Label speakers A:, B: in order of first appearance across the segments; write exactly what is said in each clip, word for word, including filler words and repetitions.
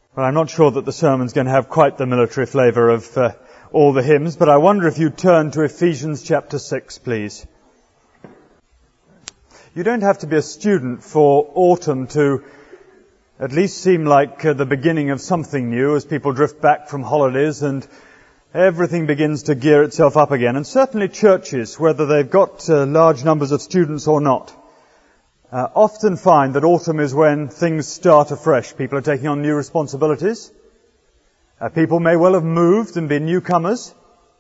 A: Well, I'm not sure that the sermon's going to have quite the military flavour of uh, all the hymns, but I wonder if you'd turn to Ephesians chapter six, please. You don't have to be a student for autumn to at least seem like uh, the beginning of something new as people drift back from holidays and everything begins to gear itself up again. And certainly churches, whether they've got uh, large numbers of students or not, uh, often find that autumn is when things start afresh. People are taking on new responsibilities. Uh, people may well have moved and been newcomers.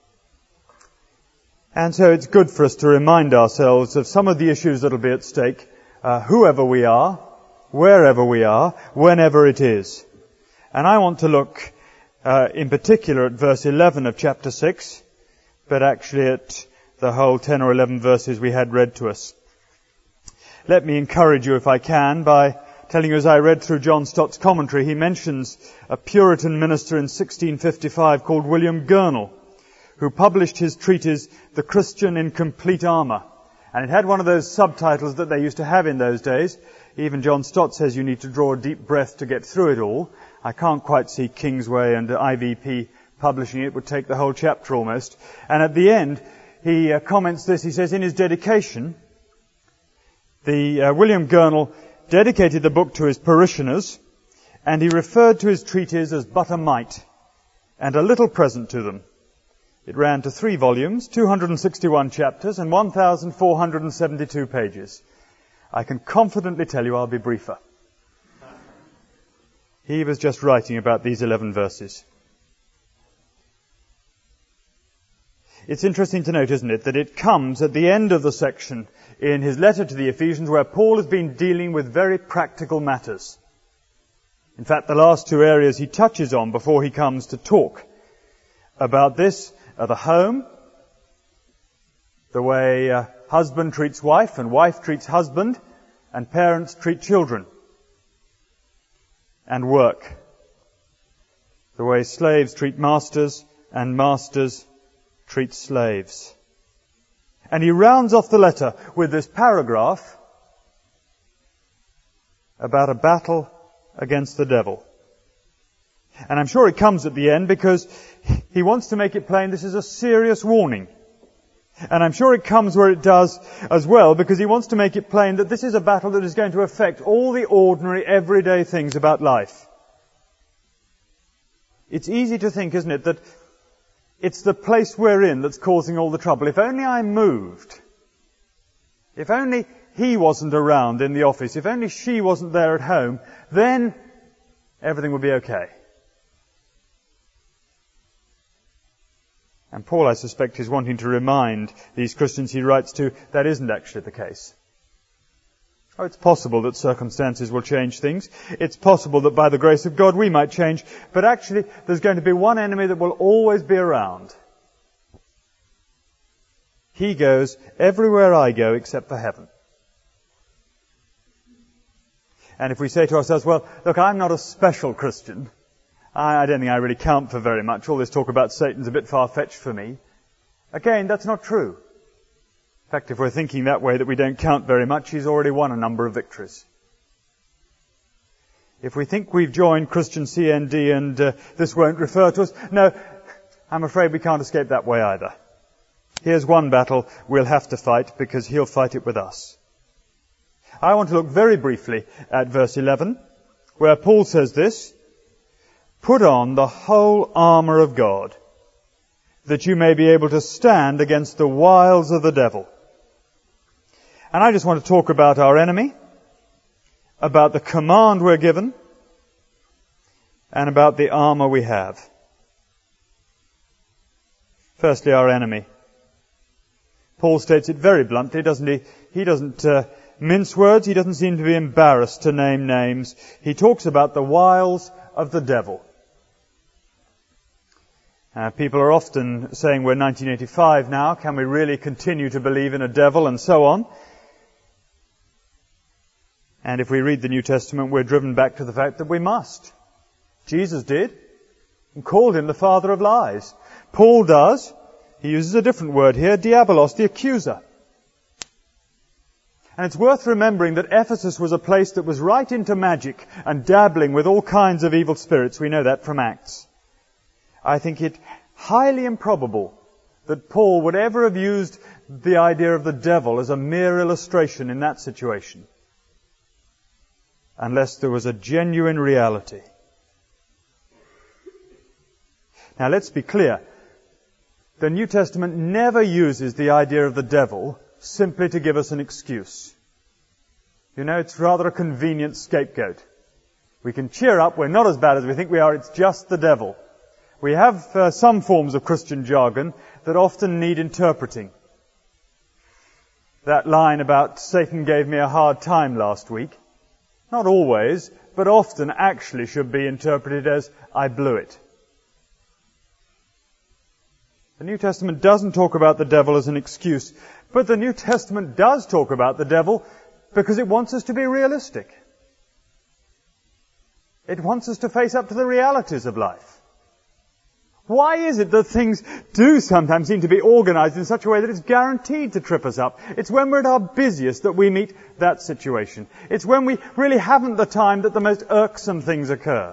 A: And so it's good for us to remind ourselves of some of the issues that will be at stake, uh, whoever we are, wherever we are, whenever it is. And I want to look uh, in particular at verse eleven of chapter six, but actually at the whole ten or eleven verses we had read to us. Let me encourage you, if I can, by telling you, as I read through John Stott's commentary, he mentions a Puritan minister in sixteen fifty-five called William Gurnall, who published his treatise, The Christian in Complete Armour. And it had one of those subtitles that they used to have in those days. Even John Stott says you need to draw a deep breath to get through it all. I can't quite see Kingsway and I V P publishing it. It would take the whole chapter almost. And at the end, he uh, comments this. He says, in his dedication, the uh, William Gurnall dedicated the book to his parishioners, and he referred to his treatise as but a mite, and a little present to them. It ran to three volumes, two hundred sixty-one chapters, and one thousand four hundred seventy-two pages. I can confidently tell you I'll be briefer. He was just writing about these eleven verses. It's interesting to note, isn't it, that it comes at the end of the section in his letter to the Ephesians where Paul has been dealing with very practical matters. In fact, the last two areas he touches on before he comes to talk about this are the home, the way uh, husband treats wife and wife treats husband, and parents treat children, and work, the way slaves treat masters and masters treat slaves. And he rounds off the letter with this paragraph about a battle against the devil. And I'm sure it comes at the end because he wants to make it plain this is a serious warning. And I'm sure it comes where it does as well because he wants to make it plain that this is a battle that is going to affect all the ordinary, everyday things about life. It's easy to think, isn't it, that it's the place we're in that's causing all the trouble. If only I moved. If only he wasn't around in the office. If only she wasn't there at home, then everything would be okay. And Paul, I suspect, is wanting to remind these Christians he writes to that isn't actually the case. Oh, it's possible that circumstances will change things. It's possible that by the grace of God we might change. But actually, there's going to be one enemy that will always be around. He goes everywhere I go except for heaven. And if we say to ourselves, well, look, I'm not a special Christian. I don't think I really count for very much. All this talk about Satan's a bit far-fetched for me. Again, that's not true. In fact, if we're thinking that way, that we don't count very much, he's already won a number of victories. If we think we've joined Christian C N D and uh, this won't refer to us, no, I'm afraid we can't escape that way either. Here's one battle we'll have to fight because he'll fight it with us. I want to look very briefly at verse eleven, where Paul says this, put on the whole armour of God, that you may be able to stand against the wiles of the devil. And I just want to talk about our enemy, about the command we're given, and about the armour we have. Firstly, our enemy. Paul states it very bluntly, doesn't he? He doesn't uh, mince words. He doesn't seem to be embarrassed to name names. He talks about the wiles of the devil. Uh, people are often saying we're nineteen eighty-five now. Can we really continue to believe in a devil and so on? And if we read the New Testament, we're driven back to the fact that we must. Jesus did and called him the father of lies. Paul does. He uses a different word here, diabolos, the accuser. And it's worth remembering that Ephesus was a place that was right into magic and dabbling with all kinds of evil spirits. We know that from Acts. I think it highly improbable that Paul would ever have used the idea of the devil as a mere illustration in that situation, unless there was a genuine reality. Now let's be clear. The New Testament never uses the idea of the devil simply to give us an excuse. You know, it's rather a convenient scapegoat. We can cheer up, we're not as bad as we think we are, it's just the devil. We have uh, some forms of Christian jargon that often need interpreting. That line about Satan gave me a hard time last week, not always, but often actually should be interpreted as I blew it. The New Testament doesn't talk about the devil as an excuse, but the New Testament does talk about the devil because it wants us to be realistic. It wants us to face up to the realities of life. Why is it that things do sometimes seem to be organized in such a way that it's guaranteed to trip us up? It's when we're at our busiest that we meet that situation. It's when we really haven't the time that the most irksome things occur.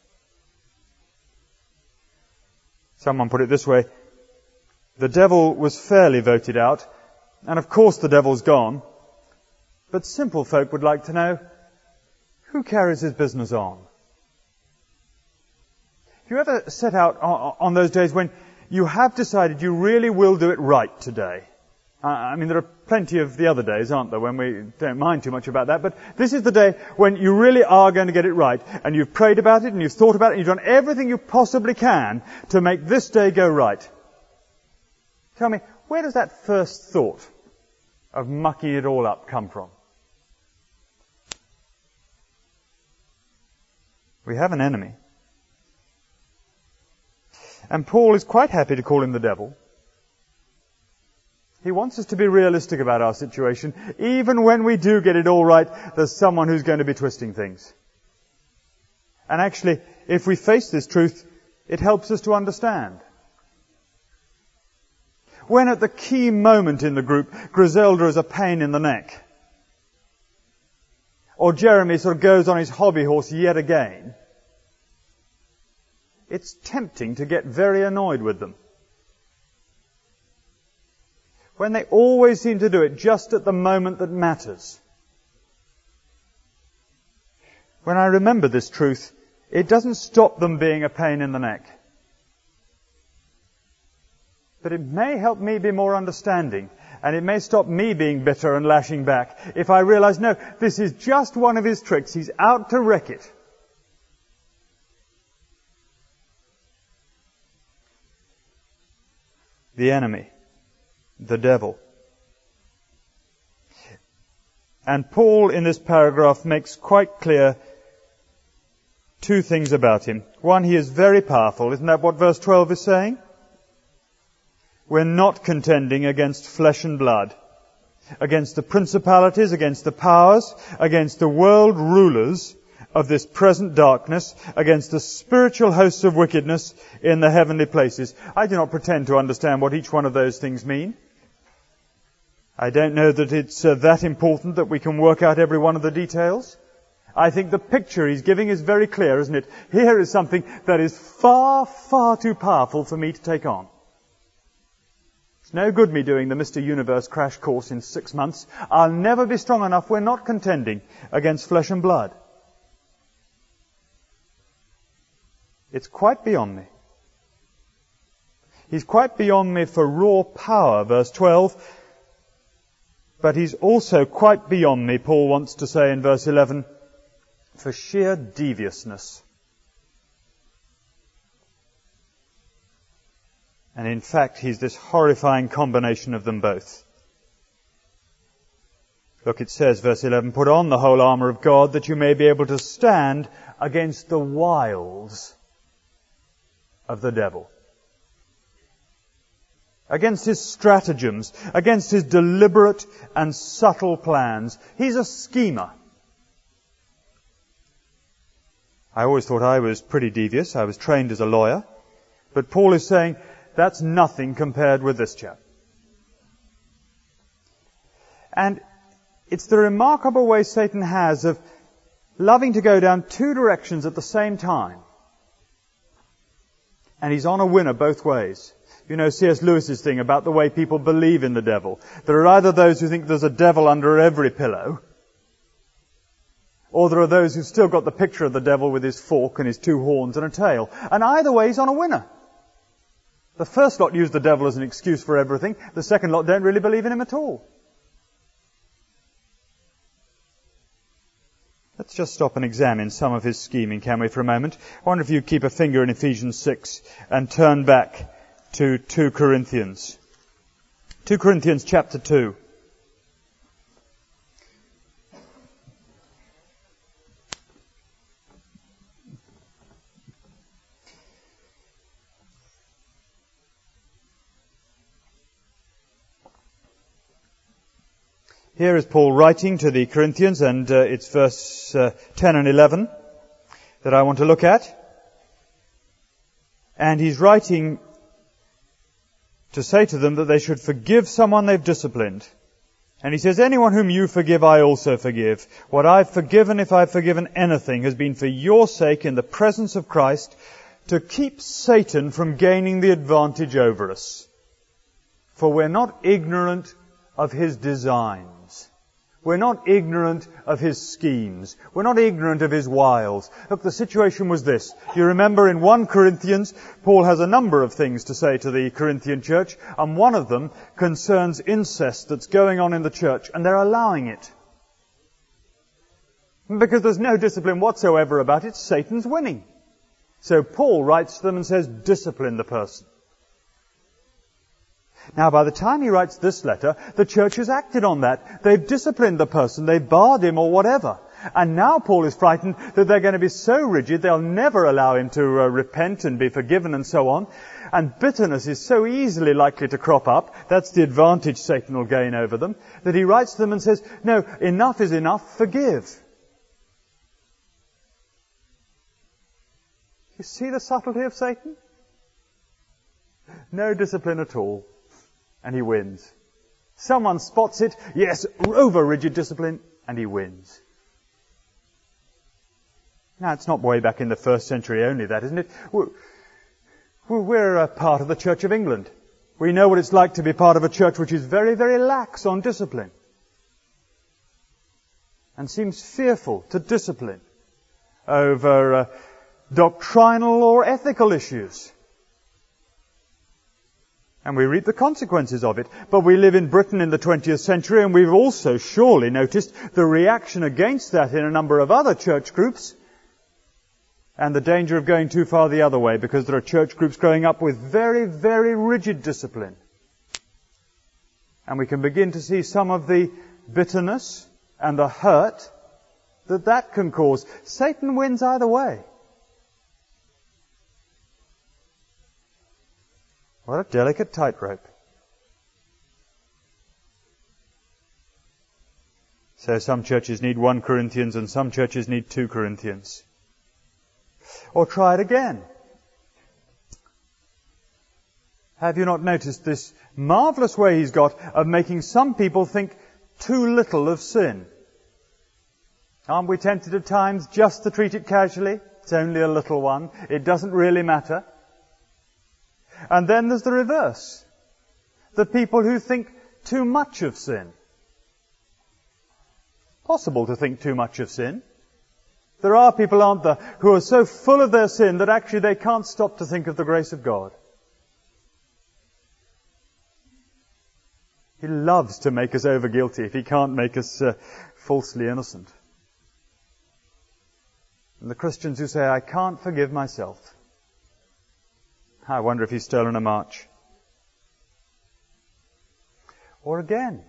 A: Someone put it this way: the devil was fairly voted out, and of course the devil's gone, but simple folk would like to know, who carries his business on? Have you ever set out on those days when you have decided you really will do it right today? I mean, there are plenty of the other days, aren't there, when we don't mind too much about that, but this is the day when you really are going to get it right, and you've prayed about it, and you've thought about it, and you've done everything you possibly can to make this day go right. Tell me, where does that first thought of mucking it all up come from? We have an enemy. And Paul is quite happy to call him the devil. He wants us to be realistic about our situation. Even when we do get it all right, there's someone who's going to be twisting things. And actually, if we face this truth, it helps us to understand. When at the key moment in the group, Griselda has a pain in the neck, or Jeremy sort of goes on his hobby horse yet again, it's tempting to get very annoyed with them. When they always seem to do it just at the moment that matters. When I remember this truth, it doesn't stop them being a pain in the neck. But it may help me be more understanding, and it may stop me being bitter and lashing back if I realize, no, this is just one of his tricks. He's out to wreck it. The enemy, the devil. And Paul in this paragraph makes quite clear two things about him. One, he is very powerful. Isn't that what verse twelve is saying? We're not contending against flesh and blood, against the principalities, against the powers, against the world rulers of this present darkness, against the spiritual hosts of wickedness in the heavenly places. I do not pretend to understand what each one of those things mean. I don't know that it's uh, that important that we can work out every one of the details. I think the picture he's giving is very clear, isn't it? Here is something that is far, far too powerful for me to take on. It's no good me doing the Mister Universe crash course in six months. I'll never be strong enough. We're not contending against flesh and blood. It's quite beyond me. He's quite beyond me for raw power, verse twelve. But he's also quite beyond me, Paul wants to say in verse eleven, for sheer deviousness. And in fact, he's this horrifying combination of them both. Look, it says, verse eleven, put on the whole armour of God that you may be able to stand against the wiles of the devil. Against his stratagems, against his deliberate and subtle plans. He's a schemer. I always thought I was pretty devious. I was trained as a lawyer. But Paul is saying that's nothing compared with this chap. And it's the remarkable way Satan has of loving to go down two directions at the same time. And he's on a winner both ways. You know C S Lewis's thing about the way people believe in the devil. There are either those who think there's a devil under every pillow, or there are those who've still got the picture of the devil with his fork and his two horns and a tail. And either way, he's on a winner. The first lot use the devil as an excuse for everything. The second lot don't really believe in him at all. Let's just stop and examine some of his scheming, can we, for a moment? I wonder if you keep a finger in Ephesians six and turn back to two Corinthians. two Corinthians chapter two. Here is Paul writing to the Corinthians, and uh, it's verse uh, ten and eleven that I want to look at. And he's writing to say to them that they should forgive someone they've disciplined. And he says, anyone whom you forgive, I also forgive. What I've forgiven, if I've forgiven anything, has been for your sake in the presence of Christ, to keep Satan from gaining the advantage over us. For we're not ignorant of his designs. We're not ignorant of his schemes. We're not ignorant of his wiles. Look, the situation was this. You remember in First Corinthians, Paul has a number of things to say to the Corinthian church, and one of them concerns incest that's going on in the church, and they're allowing it. Because there's no discipline whatsoever about it, Satan's winning. So Paul writes to them and says, discipline the person. Now, by the time he writes this letter, the church has acted on that. They've disciplined the person, they've barred him or whatever. And now Paul is frightened that they're going to be so rigid, they'll never allow him to uh, repent and be forgiven and so on. And bitterness is so easily likely to crop up, that's the advantage Satan will gain over them, that he writes to them and says, no, enough is enough, forgive. You see the subtlety of Satan? No discipline at all. And he wins. Someone spots it, yes, over rigid discipline, and he wins. Now, it's not way back in the first century only, that, isn't it? We're a part of the Church of England. We know what it's like to be part of a church which is very, very lax on discipline. And seems fearful to discipline over uh, doctrinal or ethical issues. And we reap the consequences of it. But we live in Britain in the twentieth century, and we've also surely noticed the reaction against that in a number of other church groups, and the danger of going too far the other way, because there are church groups growing up with very, very rigid discipline. And we can begin to see some of the bitterness and the hurt that that can cause. Satan wins either way. What a delicate tightrope. So some churches need First Corinthians and some churches need Second Corinthians. Or try it again. Have you not noticed this marvelous way he's got of making some people think too little of sin? Aren't we tempted at times just to treat it casually? It's only a little one. It doesn't really matter. And then there's the reverse. The people who think too much of sin. Possible to think too much of sin. There are people, aren't there, who are so full of their sin that actually they can't stop to think of the grace of God. He loves to make us over guilty if he can't make us uh, falsely innocent. And the Christians who say, I can't forgive myself. I wonder if he's stolen a march. Or again,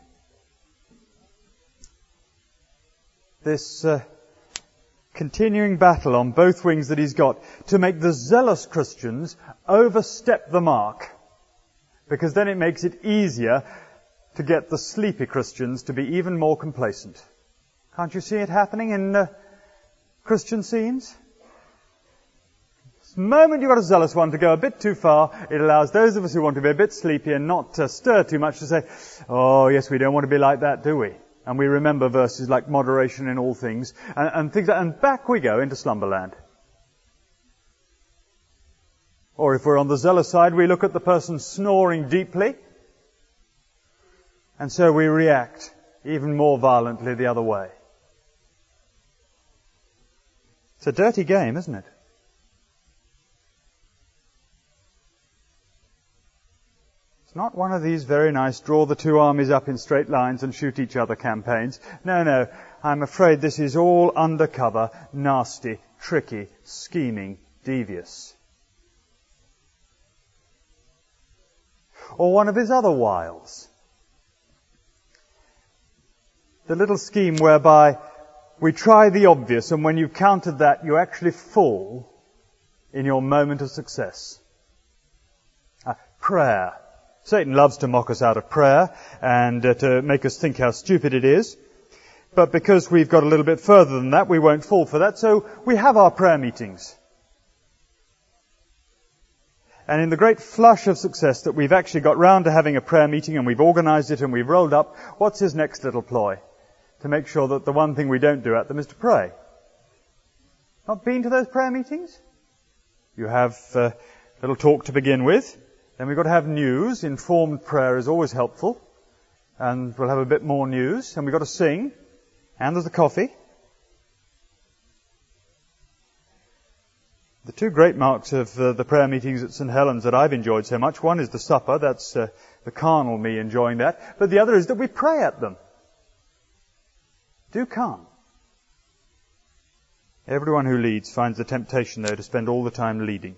A: this uh, continuing battle on both wings that he's got to make the zealous Christians overstep the mark, because then it makes it easier to get the sleepy Christians to be even more complacent. Can't you see it happening in uh, Christian scenes? The moment you've got a zealous one to go a bit too far, it allows those of us who want to be a bit sleepy and not uh, stir too much to say, oh yes, we don't want to be like that, do we? And we remember verses like moderation in all things, and, and things like, and back we go into slumberland. Or if we're on the zealous side, we look at the person snoring deeply, and so we react even more violently the other way. It's a dirty game, isn't it? It's not one of these very nice draw the two armies up in straight lines and shoot each other campaigns. No, no, I'm afraid this is all undercover, nasty, tricky, scheming, devious. Or one of his other wiles. The little scheme whereby we try the obvious, and when you've countered that, you actually fall in your moment of success. Uh, prayer. Satan loves to mock us out of prayer and uh, to make us think how stupid it is. But because we've got a little bit further than that, we won't fall for that. So we have our prayer meetings. And in the great flush of success that we've actually got round to having a prayer meeting and we've organized it and we've rolled up, what's his next little ploy? To make sure that the one thing we don't do at them is to pray. Not been to those prayer meetings? You have uh, a little talk to begin with. Then we've got to have news. Informed prayer is always helpful. And we'll have a bit more news. And we've got to sing. And there's the coffee. The two great marks of uh, the prayer meetings at St Helens that I've enjoyed so much, one is the supper, that's uh, the carnal me enjoying that, but the other is that we pray at them. Do come. Everyone who leads finds the temptation, though, to spend all the time leading.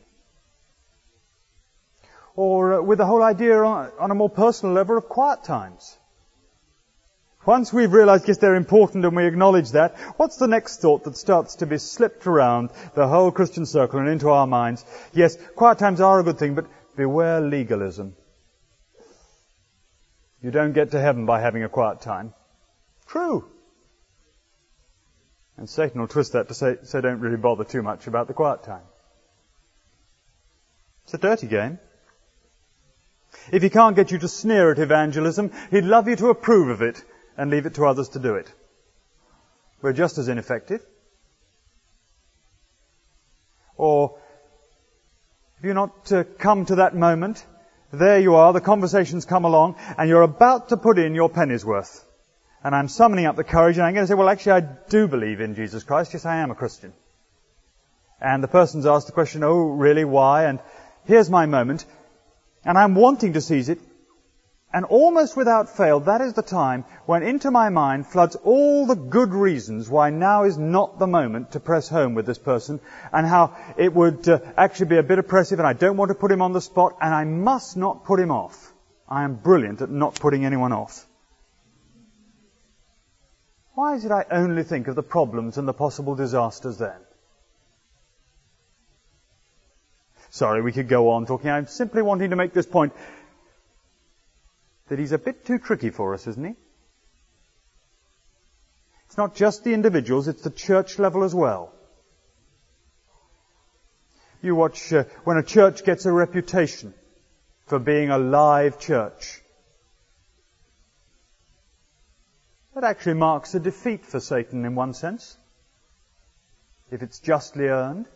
A: Or uh, with the whole idea on, on a more personal level of quiet times. Once we've realized, yes, they're important and we acknowledge that, what's the next thought that starts to be slipped around the whole Christian circle and into our minds? Yes, quiet times are a good thing, but beware legalism. You don't get to heaven by having a quiet time. True. And Satan will twist that to say, so don't really bother too much about the quiet time. It's a dirty game. If he can't get you to sneer at evangelism, he'd love you to approve of it and leave it to others to do it. We're just as ineffective. Or, if you're not uh, come to that moment, there you are, the conversation's come along, and you're about to put in your penny's worth. And I'm summoning up the courage, and I'm going to say, well, actually, I do believe in Jesus Christ. Yes, I am a Christian. And the person's asked the question, oh, really, why? And here's my moment. And I'm wanting to seize it. And almost without fail, that is the time when into my mind floods all the good reasons why now is not the moment to press home with this person, and how it would uh, actually be a bit oppressive, and I don't want to put him on the spot, and I must not put him off. I am brilliant at not putting anyone off. Why is it I only think of the problems and the possible disasters then? Sorry, we could go on talking. I'm simply wanting to make this point that he's a bit too tricky for us, isn't he? It's not just the individuals, it's the church level as well. You watch uh, when a church gets a reputation for being a live church. That actually marks a defeat for Satan in one sense, if it's justly earned.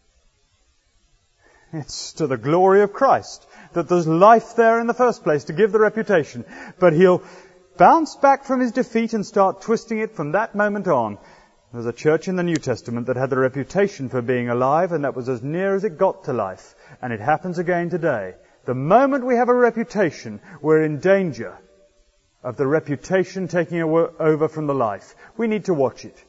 A: It's to the glory of Christ that there's life there in the first place to give the reputation. But he'll bounce back from his defeat and start twisting it from that moment on. There's a church in the New Testament that had the reputation for being alive, and that was as near as it got to life. And it happens again today. The moment we have a reputation, we're in danger of the reputation taking over from the life. We need to watch it.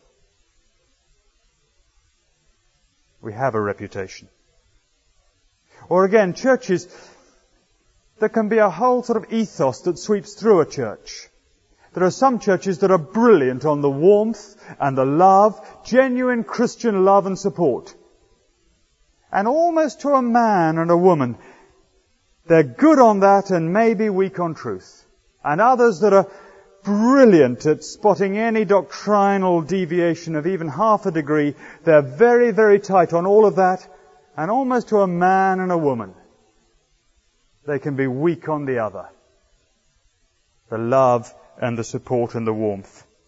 A: We have a reputation. Or again, churches, there can be a whole sort of ethos that sweeps through a church. There are some churches that are brilliant on the warmth and the love, genuine Christian love and support. And almost to a man and a woman, they're good on that and maybe weak on truth. And others that are brilliant at spotting any doctrinal deviation of even half a degree, they're very, very tight on all of that. And almost to a man and a woman, they can be weak on the other. The love and the support and the warmth.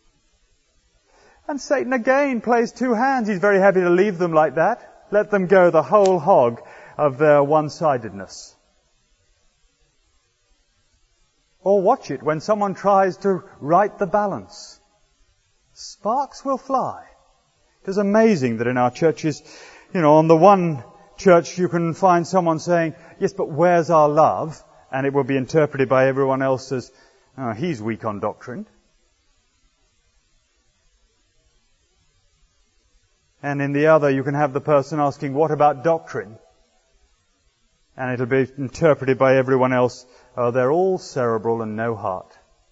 A: And Satan again plays two hands. He's very happy to leave them like that. Let them go the whole hog of their one-sidedness. Or watch it when someone tries to right the balance. Sparks will fly. It is amazing that in our churches, you know, on the one church you can find someone saying, yes, but where's our love? And it will be interpreted by everyone else as, oh, he's weak on doctrine. And in the other, you can have the person asking, what about doctrine? And it'll be interpreted by everyone else, oh, they're all cerebral and no heart.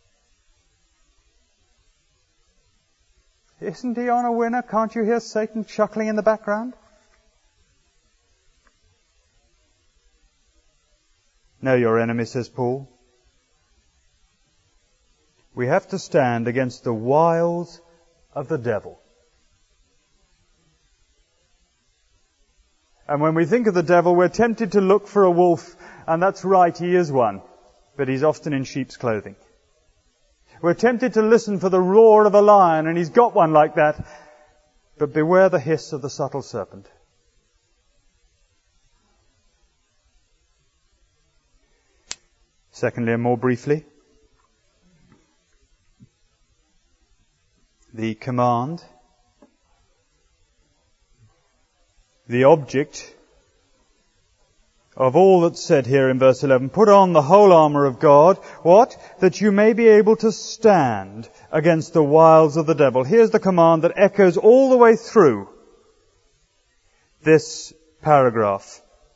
A: Isn't he on a winner? Can't you hear Satan chuckling in the background? Know your enemy, says Paul. We have to stand against the wiles of the devil. And when we think of the devil, we're tempted to look for a wolf, and that's right, he is one, but he's often in sheep's clothing. We're tempted to listen for the roar of a lion, and he's got one like that, but beware the hiss of the subtle serpent. Secondly, and more briefly, the command, the object of all that's said here in verse eleven. Put on the whole armour of God. What? That you may be able to stand against the wiles of the devil. Here's the command that echoes all the way through this paragraph.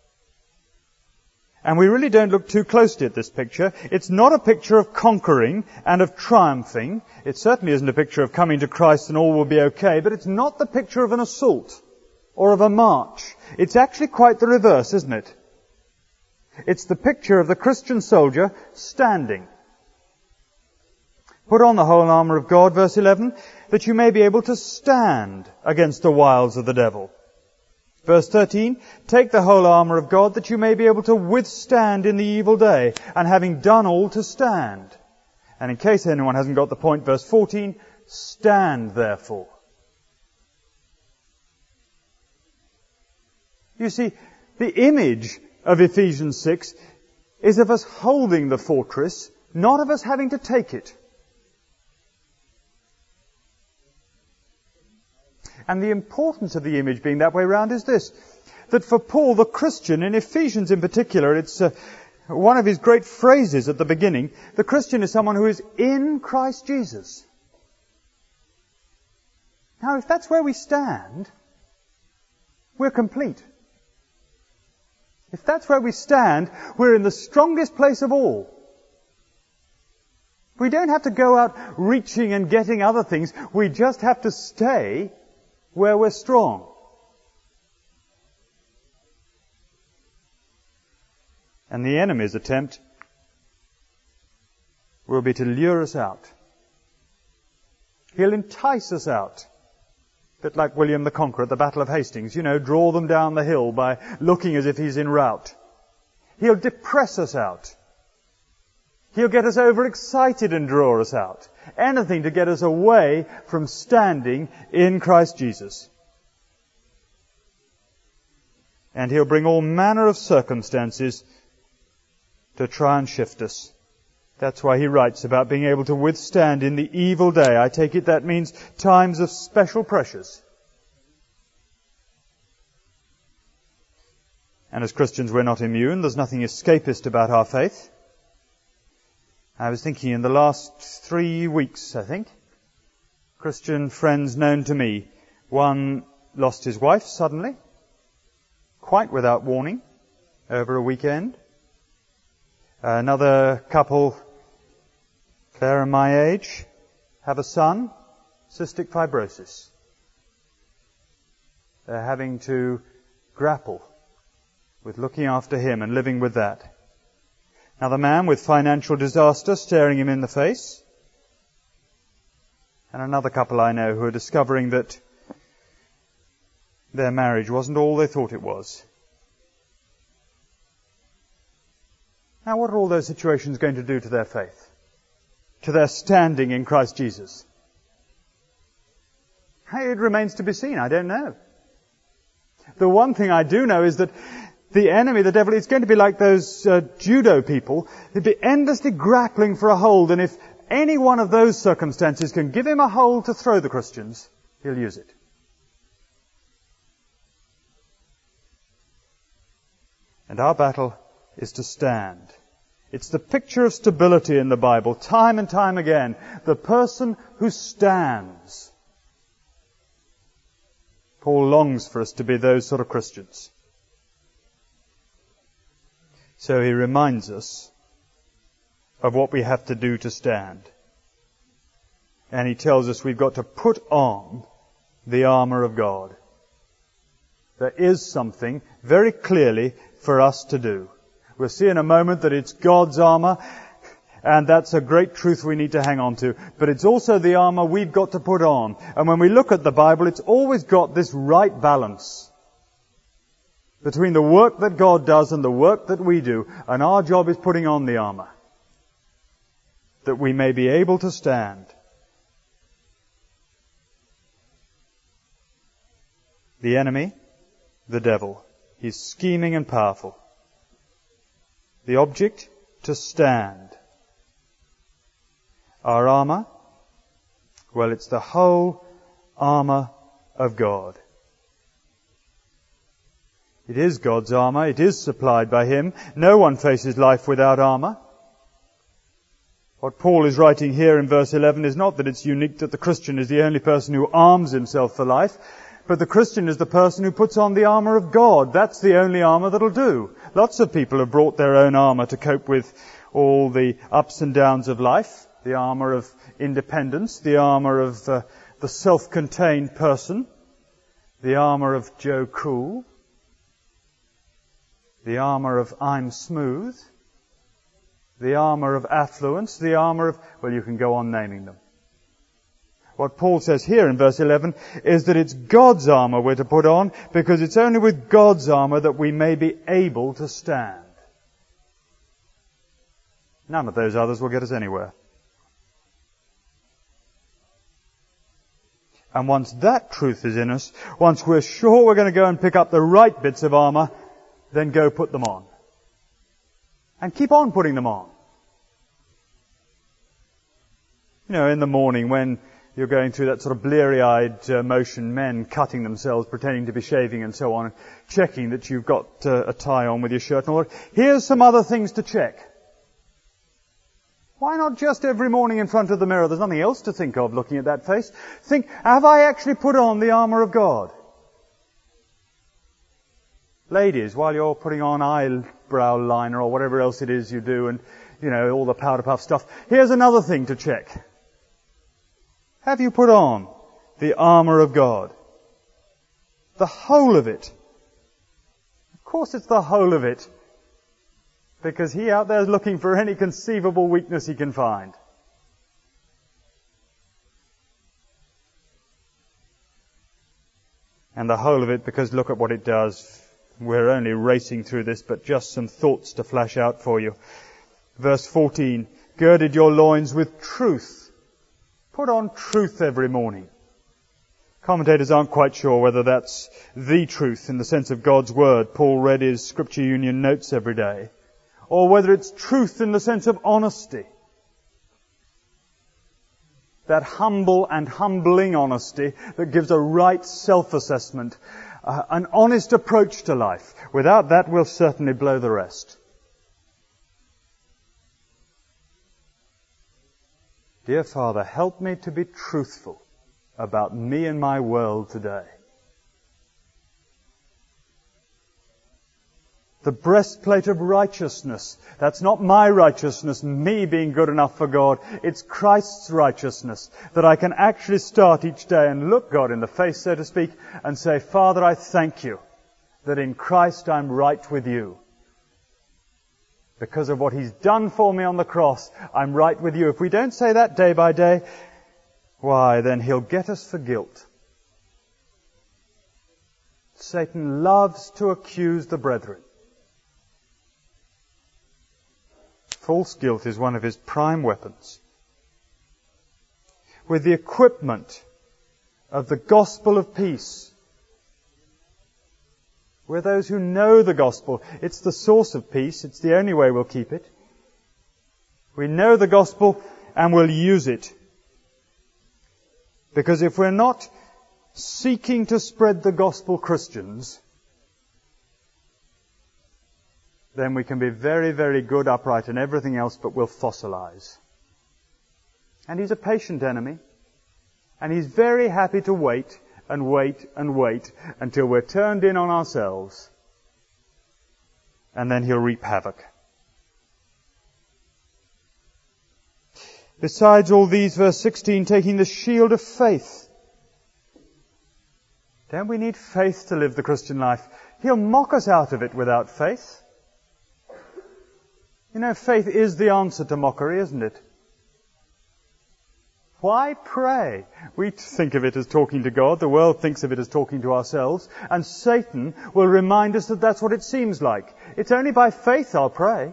A: And we really don't look too closely at this picture. It's not a picture of conquering and of triumphing. It certainly isn't a picture of coming to Christ and all will be okay. But it's not the picture of an assault or of a march. It's actually quite the reverse, isn't it? It's the picture of the Christian soldier standing. Put on the whole armour of God, verse eleven, that you may be able to stand against the wiles of the devil. Verse thirteen, take the whole armour of God that you may be able to withstand in the evil day, and having done all to stand. And in case anyone hasn't got the point, verse fourteen, stand therefore. You see, the image of Ephesians six is of us holding the fortress, not of us having to take it. And the importance of the image being that way round is this, that for Paul, the Christian, in Ephesians in particular, it's uh, one of his great phrases at the beginning, the Christian is someone who is in Christ Jesus. Now, if that's where we stand, we're complete. If that's where we stand, we're in the strongest place of all. We don't have to go out reaching and getting other things. We just have to stay where we're strong. And the enemy's attempt will be to lure us out. He'll entice us out. A bit like William the Conqueror at the Battle of Hastings. You know, draw them down the hill by looking as if he's en route. He'll depress us out. He'll get us overexcited and draw us out. Anything to get us away from standing in Christ Jesus. And he'll bring all manner of circumstances to try and shift us. That's why he writes about being able to withstand in the evil day. I take it that means times of special pressures. And as Christians, we're not immune. There's nothing escapist about our faith. I was thinking in the last three weeks, I think, Christian friends known to me, one lost his wife suddenly, quite without warning, over a weekend. Another couple, Claire and my age, have a son, cystic fibrosis. They're having to grapple with looking after him and living with that. Another man with financial disaster staring him in the face. And another couple I know who are discovering that their marriage wasn't all they thought it was. Now, what are all those situations going to do to their faith? To their standing in Christ Jesus? It remains to be seen. I don't know. The one thing I do know is that the enemy, the devil, is going to be like those uh, judo people. He'd be endlessly grappling for a hold, and if any one of those circumstances can give him a hold to throw the Christians, he'll use it. And our battle is to stand. It's the picture of stability in the Bible, time and time again. The person who stands. Paul longs for us to be those sort of Christians. So he reminds us of what we have to do to stand. And he tells us we've got to put on the armour of God. There is something very clearly for us to do. We'll see in a moment that it's God's armour, and that's a great truth we need to hang on to. But it's also the armour we've got to put on. And when we look at the Bible, it's always got this right balance between the work that God does and the work that we do. And our job is putting on the armour, that we may be able to stand. The enemy, the devil, he's scheming and powerful. The object, to stand. Our armour, well, it's the whole armour of God. It is God's armour. It is supplied by Him. No one faces life without armour. What Paul is writing here in verse eleven is not that it's unique that the Christian is the only person who arms himself for life, but the Christian is the person who puts on the armour of God. That's the only armour that'll do. Lots of people have brought their own armour to cope with all the ups and downs of life. The armour of independence, the armour of uh, the self-contained person, the armour of Joe Cool, the armour of I'm smooth, the armour of affluence, the armour of, well, you can go on naming them. What Paul says here in verse eleven is that it's God's armour we're to put on, because it's only with God's armour that we may be able to stand. None of those others will get us anywhere. And once that truth is in us, once we're sure we're going to go and pick up the right bits of armour, then go put them on. And keep on putting them on. You know, in the morning when you're going through that sort of bleary-eyed uh, motion, men cutting themselves, pretending to be shaving and so on, checking that you've got uh, a tie on with your shirt and all that. Here's some other things to check. Why not just every morning in front of the mirror? There's nothing else to think of looking at that face. Think, have I actually put on the armour of God? Ladies, while you're putting on eyebrow liner or whatever else it is you do and, you know, all the powder puff stuff, here's another thing to check. Have you put on the armour of God? The whole of it. Of course it's the whole of it. Because he out there is looking for any conceivable weakness he can find. And the whole of it, because look at what it does. We're only racing through this, but just some thoughts to flash out for you. Verse fourteen, girded your loins with truth. Put on truth every morning. Commentators aren't quite sure whether that's the truth in the sense of God's Word. Paul read his Scripture Union notes every day. Or whether it's truth in the sense of honesty. That humble and humbling honesty that gives a right self-assessment, uh, an honest approach to life. Without that, we'll certainly blow the rest. Dear Father, help me to be truthful about me and my world today. The breastplate of righteousness. That's not my righteousness, me being good enough for God. It's Christ's righteousness that I can actually start each day and look God in the face, so to speak, and say, Father, I thank you that in Christ I'm right with you. Because of what He's done for me on the cross, I'm right with you. If we don't say that day by day, why, then He'll get us for guilt. Satan loves to accuse the brethren. False guilt is one of his prime weapons. With the equipment of the gospel of peace. We're those who know the gospel. It's the source of peace. It's the only way we'll keep it. We know the gospel and we'll use it. Because if we're not seeking to spread the gospel Christians, then we can be very, very good, upright, and everything else, but we'll fossilize. And he's a patient enemy. And he's very happy to wait and wait and wait until we're turned in on ourselves. And then he'll reap havoc. Besides all these, verse sixteen, taking the shield of faith. Don't we need faith to live the Christian life? He'll mock us out of it without faith. You know, faith is the answer to mockery, isn't it? Why pray? We think of it as talking to God. The world thinks of it as talking to ourselves. And Satan will remind us that that's what it seems like. It's only by faith I'll pray.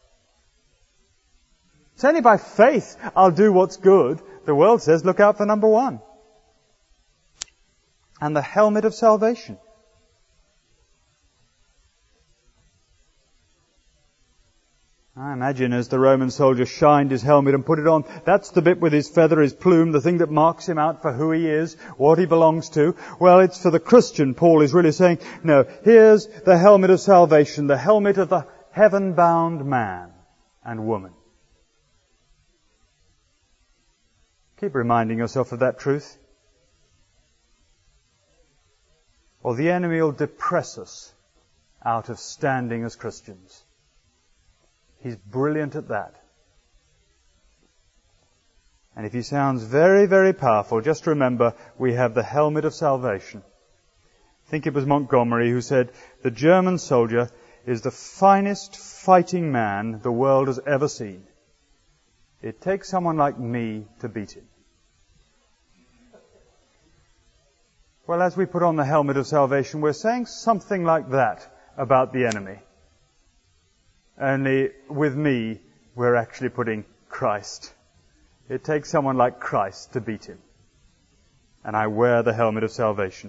A: It's only by faith I'll do what's good. The world says, look out for number one. And the helmet of salvation. I imagine as the Roman soldier shined his helmet and put it on, that's the bit with his feather, his plume, the thing that marks him out for who he is, what he belongs to. Well, it's for the Christian. Paul is really saying, no, here's the helmet of salvation, the helmet of the heaven-bound man and woman. Keep reminding yourself of that truth. Or the enemy will depress us out of standing as Christians. He's brilliant at that. And if he sounds very, very powerful, just remember we have the helmet of salvation. I think it was Montgomery who said, the German soldier is the finest fighting man the world has ever seen. It takes someone like me to beat him. Well, as we put on the helmet of salvation, we're saying something like that about the enemy. Only with me, we're actually putting Christ. It takes someone like Christ to beat him. And I wear the helmet of salvation.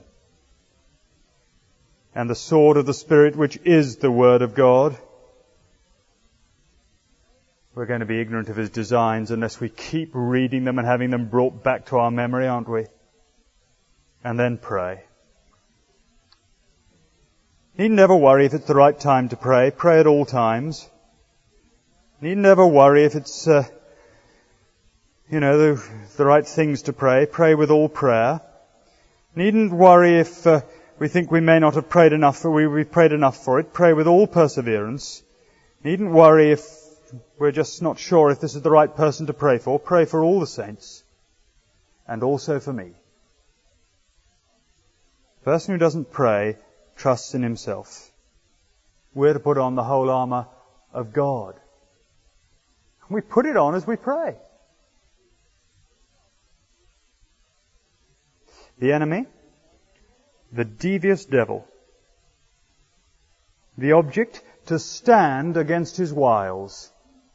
A: And the sword of the Spirit, which is the Word of God. We're going to be ignorant of his designs unless we keep reading them and having them brought back to our memory, aren't we? And then pray. Need never worry if it's the right time to pray. Pray at all times. Need never worry if it's, uh, you know, the, the right things to pray. Pray with all prayer. Needn't worry if uh, we think we may not have prayed enough, for we, we've prayed enough for it. Pray with all perseverance. Needn't worry if we're just not sure if this is the right person to pray for. Pray for all the saints. And also for me. The person who doesn't pray trusts in himself. We're to put on the whole armour of God. We put it on as we pray. The enemy, the devious devil. The object, to stand against his wiles.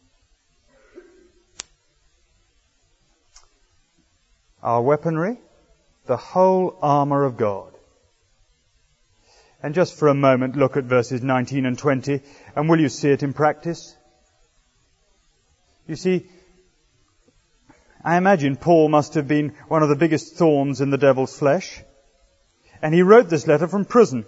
A: Our weaponry, the whole armour of God. And just for a moment, look at verses nineteen and twenty, and will you see it in practice? You see, I imagine Paul must have been one of the biggest thorns in the devil's flesh. And he wrote this letter from prison.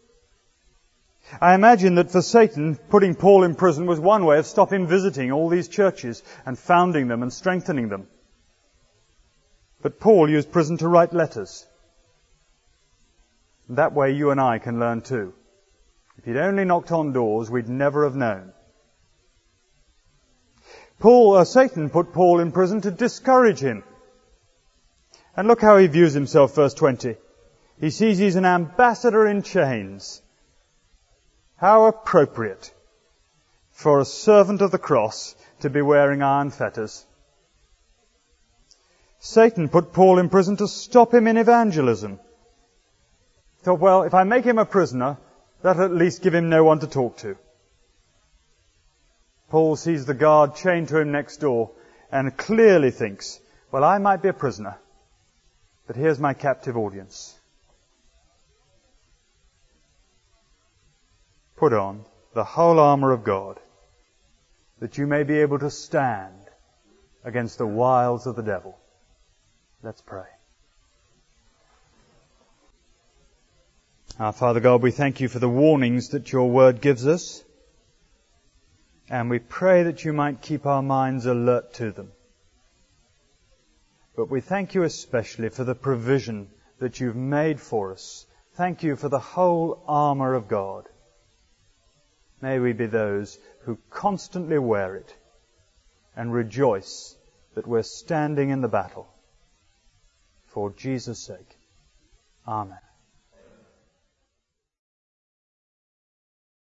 A: I imagine that for Satan, putting Paul in prison was one way of stopping him visiting all these churches and founding them and strengthening them. But Paul used prison to write letters. That way you and I can learn too. If he'd only knocked on doors, we'd never have known. Paul, uh, Satan put Paul in prison to discourage him. And look how he views himself, verse twenty. He sees he's an ambassador in chains. How appropriate for a servant of the cross to be wearing iron fetters. Satan put Paul in prison to stop him in evangelism. Thought, well, if I make him a prisoner, that'll at least give him no one to talk to. Paul sees the guard chained to him next door and clearly thinks, well, I might be a prisoner, But here's my captive audience. Put on the whole armour of God, that you may be able to stand against the wiles of the devil. Let's pray. Our Father God, we thank you for the warnings that your word gives us, and we pray that you might keep our minds alert to them. But we thank you especially for the provision that you've made for us. Thank you for the whole armour of God. May we be those who constantly wear it and rejoice that we're standing in the battle. For Jesus' sake. Amen.